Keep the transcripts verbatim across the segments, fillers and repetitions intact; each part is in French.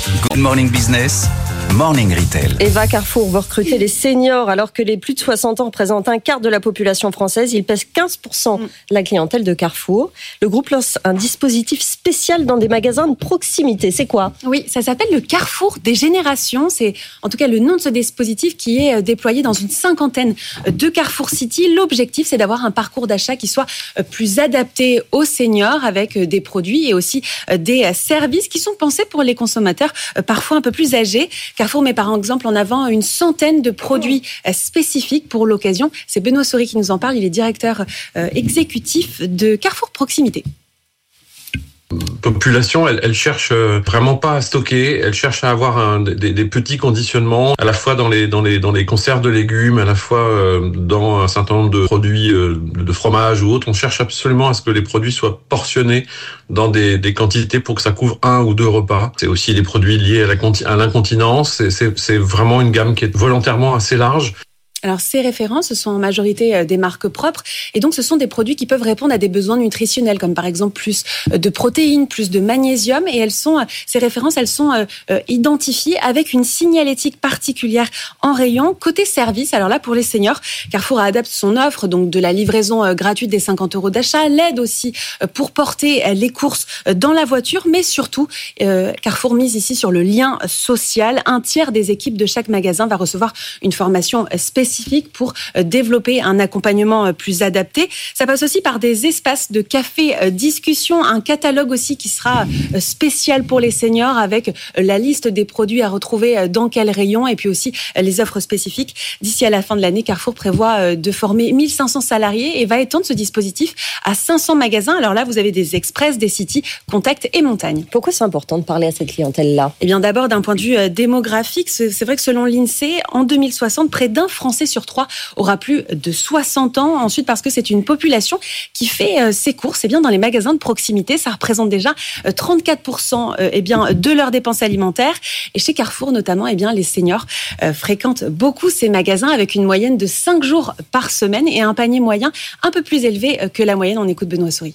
Good Morning Business, Morning Retail. Eva, Carrefour veut recruter les seniors alors que les plus de soixante ans représentent un quart de la population française. Ils pèsent quinze pour cent de la clientèle de Carrefour. Le groupe lance un dispositif spécial dans des magasins de proximité. C'est quoi ? Oui, ça s'appelle le Carrefour des générations. C'est en tout cas le nom de ce dispositif qui est déployé dans une cinquantaine de Carrefour City. L'objectif, c'est d'avoir un parcours d'achat qui soit plus adapté aux seniors avec des produits et aussi des services qui sont pensés pour les consommateurs parfois un peu plus âgés. Carrefour met par exemple en avant une centaine de produits spécifiques pour l'occasion. C'est Benoît Souris qui nous en parle. Il est directeur exécutif de Carrefour Proximité. Population, elle, elle cherche vraiment pas à stocker, elle cherche à avoir un, des, des petits conditionnements, à la fois dans les dans les dans les conserves de légumes, à la fois euh, dans un certain nombre de produits euh, de fromage ou autres. On cherche absolument à ce que les produits soient portionnés dans des, des quantités pour que ça couvre un ou deux repas. C'est aussi des produits liés à, la, à l'incontinence. C'est, c'est, c'est vraiment une gamme qui est volontairement assez large. Alors, ces références, ce sont en majorité des marques propres. Et donc, ce sont des produits qui peuvent répondre à des besoins nutritionnels, comme par exemple plus de protéines, plus de magnésium. Et elles sont, ces références, elles sont euh, identifiées avec une signalétique particulière en rayon. Côté service, alors là, pour les seniors, Carrefour adapte son offre, donc de la livraison euh, gratuite des cinquante euros d'achat, l'aide aussi euh, pour porter euh, les courses euh, dans la voiture, mais surtout, euh, Carrefour mise ici sur le lien social. Un tiers des équipes de chaque magasin va recevoir une formation spécifique pour développer un accompagnement plus adapté. Ça passe aussi par des espaces de café discussion, un catalogue aussi qui sera spécial pour les seniors avec la liste des produits à retrouver dans quel rayon et puis aussi les offres spécifiques. D'ici à la fin de l'année, Carrefour prévoit de former mille cinq cents salariés et va étendre ce dispositif à cinq cents magasins. Alors là, vous avez des express, des cities, contact et montagne. Pourquoi c'est important de parler à cette clientèle-là ? Eh bien, d'abord, d'un point de vue démographique, c'est vrai que selon l'INSEE, en deux mille soixante, près d'un Français sur trois aura plus de soixante ans. Ensuite, parce que c'est une population qui fait euh, ses courses eh bien, dans les magasins de proximité. Ça représente déjà euh, trente-quatre pour cent euh, eh bien, de leurs dépenses alimentaires. Et chez Carrefour, notamment, eh bien, les seniors euh, fréquentent beaucoup ces magasins avec une moyenne de cinq jours par semaine et un panier moyen un peu plus élevé euh, que la moyenne. On écoute Benoît Souris.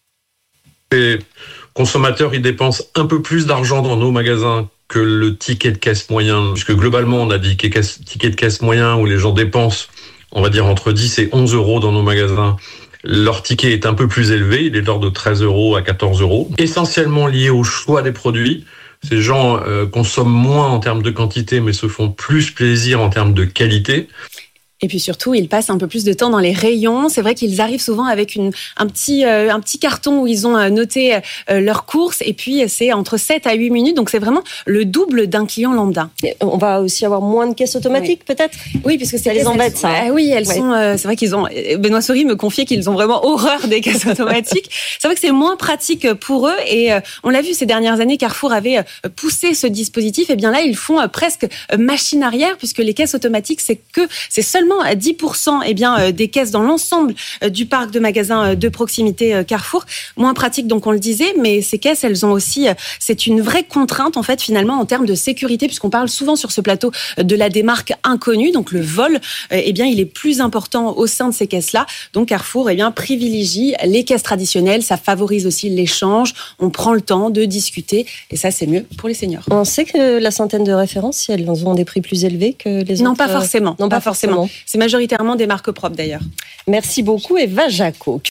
Les consommateurs, ils dépensent un peu plus d'argent dans nos magasins que le ticket de caisse moyen, puisque globalement, on a dit ticket de caisse moyen où les gens dépensent, on va dire, entre dix et onze euros dans nos magasins. Leur ticket est un peu plus élevé, il est de l'ordre de treize euros à quatorze euros, essentiellement lié au choix des produits. Ces gens euh, consomment moins en termes de quantité, mais se font plus plaisir en termes de qualité. Et puis surtout, ils passent un peu plus de temps dans les rayons. C'est vrai qu'ils arrivent souvent avec une, un, petit, euh, un petit carton où ils ont noté euh, leurs courses. Et puis, c'est entre sept à huit minutes. Donc, c'est vraiment le double d'un client lambda. Et on va aussi avoir moins de caisses automatiques, oui. peut-être ? Oui, puisque ça les embête, ça. Ah, oui, elles ouais. sont... Euh, c'est vrai qu'ils ont... Benoît Souris me confiait qu'ils ont vraiment horreur des caisses automatiques. C'est vrai que c'est moins pratique pour eux. Et euh, on l'a vu ces dernières années, Carrefour avait poussé ce dispositif. Et bien là, ils font euh, presque machine arrière, puisque les caisses automatiques, c'est que... C'est seulement dix pour cent eh bien, des caisses dans l'ensemble du parc de magasins de proximité Carrefour. Moins pratique, donc on le disait, mais ces caisses, elles ont aussi... C'est une vraie contrainte, en fait, finalement, en termes de sécurité, puisqu'on parle souvent sur ce plateau de la démarque inconnue. Donc le vol, eh bien, il est plus important au sein de ces caisses-là. Donc Carrefour eh bien, privilégie les caisses traditionnelles. Ça favorise aussi l'échange. On prend le temps de discuter. Et ça, c'est mieux pour les seniors. On sait que la centaine de références, si elles ont des prix plus élevés que les autres... Non, pas forcément. Non, pas, pas forcément. forcément. C'est majoritairement des marques propres d'ailleurs. Merci beaucoup Eva Jaco.